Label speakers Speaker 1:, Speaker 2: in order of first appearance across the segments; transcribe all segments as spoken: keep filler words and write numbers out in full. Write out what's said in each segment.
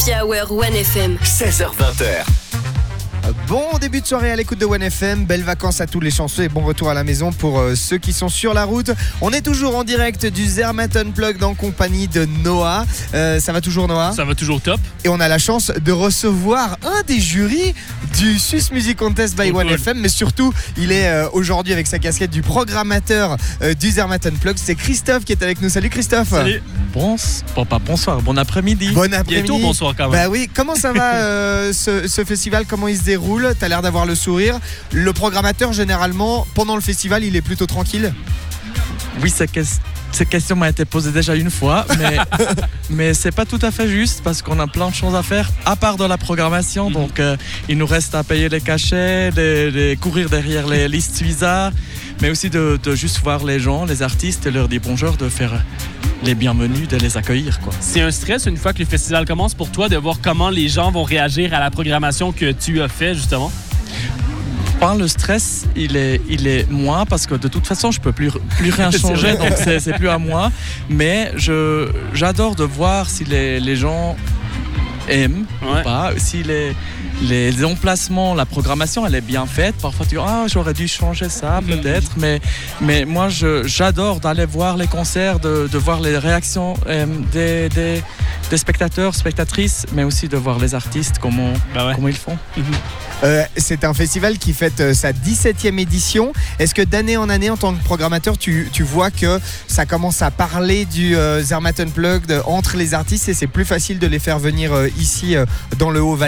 Speaker 1: Happy Hour One F M.
Speaker 2: seize heures vingt.
Speaker 3: Bon début de soirée à l'écoute de One F M, belles vacances à tous les chanceux et bon retour à la maison pour euh, ceux qui sont sur la route. On est toujours en direct du Zermatt Unplugged en compagnie de Noah. Euh, ça va toujours Noah ?
Speaker 4: Ça va toujours top.
Speaker 3: Et on a la chance de recevoir un des jurys du Swiss Music Contest by
Speaker 4: Cool,
Speaker 3: One
Speaker 4: cool.
Speaker 3: F M, mais surtout il est euh, aujourd'hui avec sa casquette du programmateur euh, du Zermatt Unplugged. C'est Christophe qui est avec nous. Salut Christophe.
Speaker 4: Salut.
Speaker 5: Bon, bon, pas bonsoir, bon après-midi.
Speaker 3: Bon après-midi.
Speaker 4: Bientôt bonsoir quand même.
Speaker 3: Bah oui, comment ça va euh, ce, ce festival, comment il se déroule ? T'as l'air d'avoir le sourire. Le programmateur, généralement, pendant le festival, il est plutôt tranquille.
Speaker 5: Oui, cette, cette question m'a été posée déjà une fois, mais, mais c'est pas tout à fait juste parce qu'on a plein de choses à faire, à part de la programmation. Mm-hmm. Donc, euh, il nous reste à payer les cachets, les, les courir derrière les listes Visa, mais aussi de, de juste voir les gens, les artistes, et leur dire bonjour, de faire les bienvenus, de les accueillir, quoi.
Speaker 4: C'est un stress une fois que le festival commence pour toi de voir comment les gens vont réagir à la programmation que tu as fait justement?
Speaker 5: Enfin, le stress, il est, il est moins parce que de toute façon, je peux plus, plus rien changer, donc c'est, c'est plus à moi. Mais je, j'adore de voir si les, les gens aiment ouais. ou pas, si les, les emplacements, la programmation, elle est bien faite. Parfois, tu dis, ah, j'aurais dû changer ça, peut-être. Mm-hmm. Mais, mais moi, je, j'adore d'aller voir les concerts, de, de voir les réactions euh, des, des, des spectateurs, spectatrices, mais aussi de voir les artistes, comment, bah ouais. comment ils font.
Speaker 3: Mm-hmm. Euh, c'est un festival qui fête euh, sa dix-septième édition. Est-ce que d'année en année, en tant que programmateur, tu, tu vois que ça commence à parler du euh, Zermatt Unplugged entre les artistes et c'est plus facile de les faire venir euh, ici euh, dans le Haut-Valais ?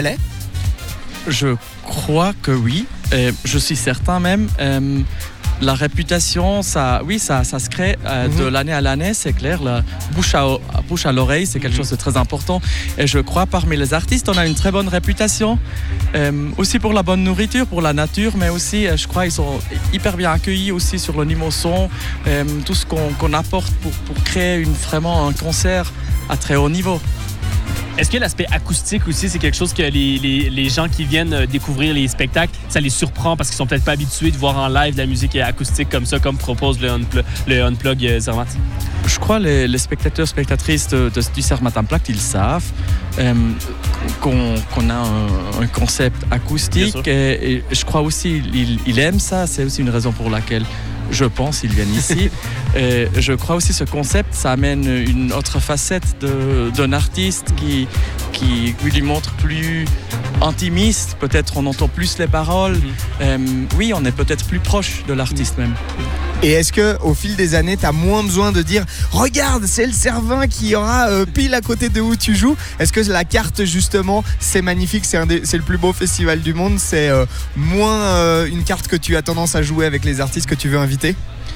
Speaker 5: Je crois que oui. Et je suis certain même. Euh, La réputation, ça, oui, ça, ça se crée euh, mm-hmm. de l'année à l'année, c'est clair. La bouche à, bouche à l'oreille, c'est quelque mm-hmm. chose de très important. Et je crois parmi les artistes, on a une très bonne réputation. Euh, aussi pour la bonne nourriture, pour la nature, mais aussi, je crois, ils sont hyper bien accueillis aussi sur le niveau son. Euh, tout ce qu'on, qu'on apporte pour, pour créer une, vraiment un concert à très haut niveau.
Speaker 4: Est-ce que l'aspect acoustique aussi, c'est quelque chose que les, les, les gens qui viennent découvrir les spectacles, ça les surprend parce qu'ils sont peut-être pas habitués de voir en live de la musique acoustique comme ça, comme propose le, unpl- le Unplug Zermatt?
Speaker 5: Je crois que les, les spectateurs, spectatrices de, de, du Zermatt Unplugged, ils savent euh, qu'on, qu'on a un, un concept acoustique et, et je crois aussi qu'ils ils aiment ça. C'est aussi une raison pour laquelle je pense ils viennent ici. Et je crois aussi ce concept, ça amène une autre facette de, d'un artiste qui, qui lui montre plus intimiste. Peut-être on entend plus les paroles. Mm-hmm. Euh, oui, on est peut-être plus proche de l'artiste même.
Speaker 3: Et est-ce qu'au fil des années, tu as moins besoin de dire « Regarde, c'est le Cervin qui aura euh, pile à côté de où tu joues ». Est-ce que la carte, justement, c'est magnifique, c'est, un des, c'est le plus beau festival du monde, c'est euh, moins euh, une carte que tu as tendance à jouer avec les artistes que tu veux inviter ?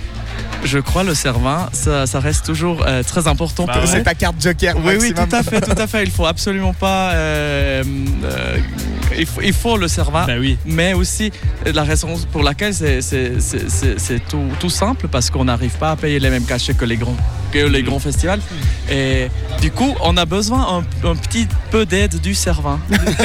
Speaker 5: Je crois le Cervin, ça, ça reste toujours euh, très important.
Speaker 3: Bah ouais. C'est ta carte joker.
Speaker 5: Oui,
Speaker 3: maximum.
Speaker 5: oui, tout à fait, tout à fait. Il faut absolument pas. Euh, euh, il, faut, il faut le Cervin,
Speaker 4: bah oui.
Speaker 5: Mais aussi la raison pour laquelle c'est, c'est, c'est, c'est, c'est tout, tout simple parce qu'on n'arrive pas à payer les mêmes cachets que les grands, que les grands festivals. Et du coup, on a besoin un, un petit peu d'aide du Cervin.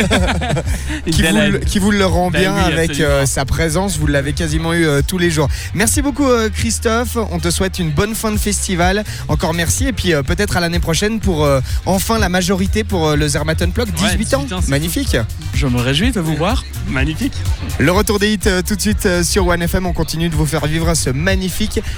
Speaker 3: qui, vous, qui vous le rend bien
Speaker 4: ben oui,
Speaker 3: avec euh, sa présence. Vous l'avez quasiment eu euh, tous les jours. Merci beaucoup euh, Christophe. On te souhaite une bonne fin de festival. Encore merci. Et puis euh, peut-être à l'année prochaine pour euh, enfin la majorité pour euh, le Zermatt Unplugged. dix-huit, ouais, dix-huit ans. ans magnifique.
Speaker 5: Je me réjouis de vous voir.
Speaker 4: Magnifique.
Speaker 3: Le retour des hits euh, tout de suite euh, sur One F M. On continue de vous faire vivre ce magnifique